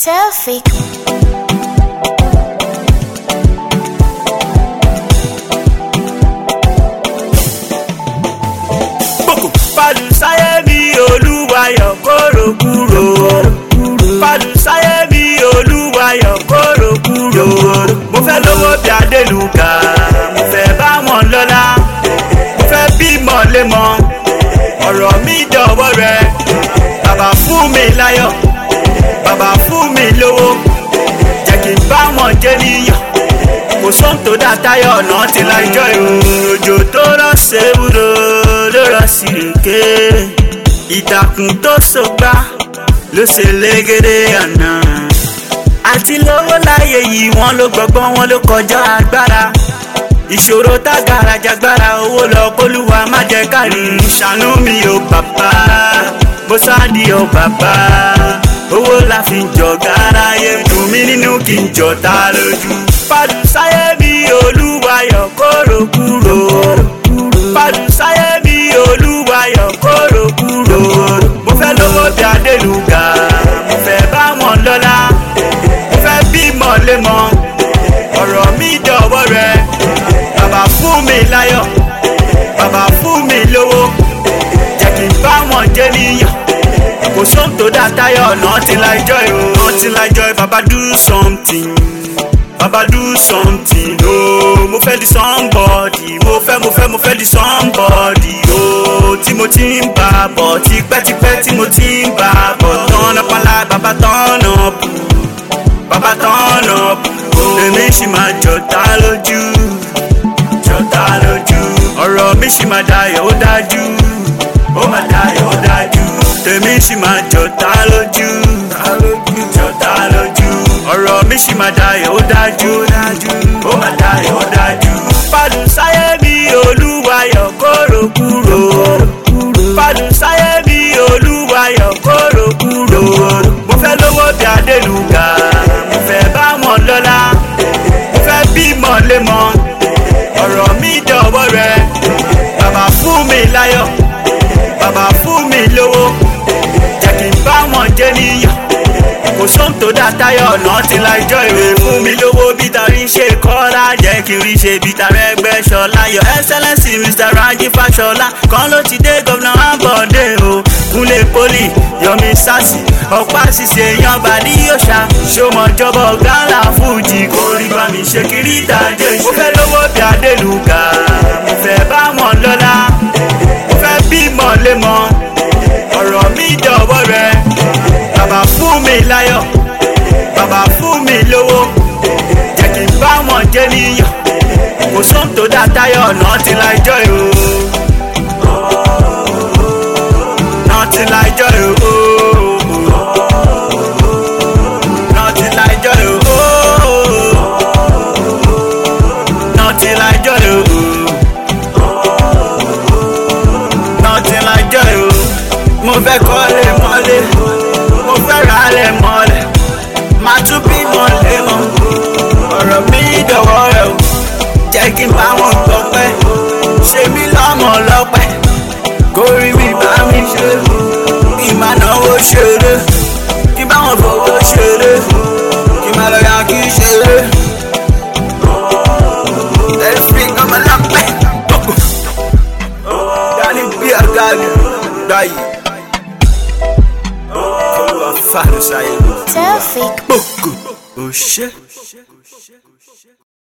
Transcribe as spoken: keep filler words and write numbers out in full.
Selfie. Fàlùsáyé mi Olúwayọ̀ kóró kúrò. Fàlùsáyé mi Olúwayọ̀ kóró kúrò. Mo fẹ́ lówó bí Adélùgà, mo fẹ́ bá wọn lọ́lá, mo fẹ́ bímọ lémọ, ọ̀rọ̀ mi dọ̀wọ́ rẹ. Bàbá fún mi láyọ̀, bàbá fún mi lówó, jẹ́ kí n bá wọn jẹ́ níyàn. Kò sóhun tó dá táyọ̀ ọ̀nà tí láìjọ́ òjò tó rọ̀ ṣèwúrò ló rọ̀ sí rèké. Ìtàkùn tó sọgbà ló ṣe légede àná. Àti lówó láyé yìí wọ́n ló gbọ́gbọ́n wọn ló kọjá agbára. Ìṣòro tágara jagbára owó lọ kólúwa má jẹ́ kárí. Ṣàánú mi o bàbá, bó sáàdì o bàbá. Owó la fi ń jọ gáráyé, dùn mí nínú kí n jọ ta lójú. Fàlùsáyé mi Olúwayọ̀ kóró kúrò. Fàlùsáyé mi Olúwayọ̀ kóró kúrò. Mo fẹ́ lówó bí Adélùgà, mo fẹ́ bá wọn lọ́lá, mo fẹ́ bímọ lémọ, ọ̀rọ̀ mi dọ̀wọ́ rẹ. Bàbá fún mi láyọ̀, bàbá fún mi lówó, jẹ́ kí n bá wọn jẹ́ níyàn. Kò sóhun tó dá táyọ̀ nothing like joy o, nothing like joy. Baba do something, Baba do something o. Mo fẹ́ di somebody, mo fẹ́ mo fẹ́ mo fẹ́ di somebody o. Tí mo ti ń bá bọ̀, tipẹ́tipẹ́ tí mo ti ń bá bọ̀. Turn up and light, Baba turn up, Baba turn up o. Èmi ṣì máa jọ̀tá lójú, jọ̀tá lójú. Ọ̀rọ̀ mi ṣì máa dayọ̀ ó dájú, ó máa dayọ̀ ó dájú. Tèmi ṣì máa jọ̀tá lójú, jọ̀tá lójú. Ọ̀rọ̀ mi ṣì máa dayọ̀ ó dájú, ó máa dayọ̀ ó dájú. Fàlùsáyé mi Olúwayọ̀ kóró kúrò. Fàlùsáyé mi Olúwayọ̀ kóró kúrò. Mo fẹ́ lówó bí Adélùgà, mo fẹ́ bá wọn lọ́lá, mo fẹ́ bímọ lémọ, ọ̀rọ̀ mi dọ̀wọ́ rẹ. Bàbá fún mi láyọ̀, bàbá fún mi lówó, jẹ́ kí n bá wọn jẹ́ níyàn. Kò sóhun tó dá táyọ̀ nothing like joy o. Fún mi lówó bí tarí ń ṣe kọ́lá, jẹ́ kí n rí ṣe bí tarẹ́gbẹ́ ṣọlá. Your Excellency Mister Raji Fashola kan ló ti dé Governor Ambode o. Kúnlé poli Yomi Sasi ọ̀pá ṣiṣẹ́ yan bàdí yòṣà. Ṣọmọjọbọ gánlá fújì kò rí bá mi ṣe kiri ìdájọ́ ìṣe. Mo fẹ́ lówó bí Adélùgà, mo fẹ́ bá wọn lọ́lá, mo fẹ́ bímọ lémọ, ọ̀rọ̀ mi dọ̀wọ́ rẹ. Bàbá fún mi láyọ̀, bàbá fún mi lówó, jẹ́ kí n bá wọn jẹ́ níyàn. Kò sóhun tó dá táyọ̀ nothing like joy o, nothing like joy o, nothing like joy o, nothing like joy o, nothing like joy o. Mo fẹ́ kọ́lé mọ́lé, mo fẹ́ ralẹ̀ mọ́lẹ̀, máa tún bímọ lémọ, ọ̀rọ̀ mi dọ̀wọ́ rẹ o. Jẹ́ kí n bá wọn gbọ́pẹ́, ṣe mí lọ́mọ lọ́pẹ́, kó rí mi bá mi ṣe, kí n máa náwó ṣeré, kí n bá wọn fowó ṣeré, kí n máa lọ yà kí ṣeré. Ẹ̀fí ọmọ lápẹ́, dání bí àgàlì dáyé. Fàlùsáyé Selfie. Boko, oh shit.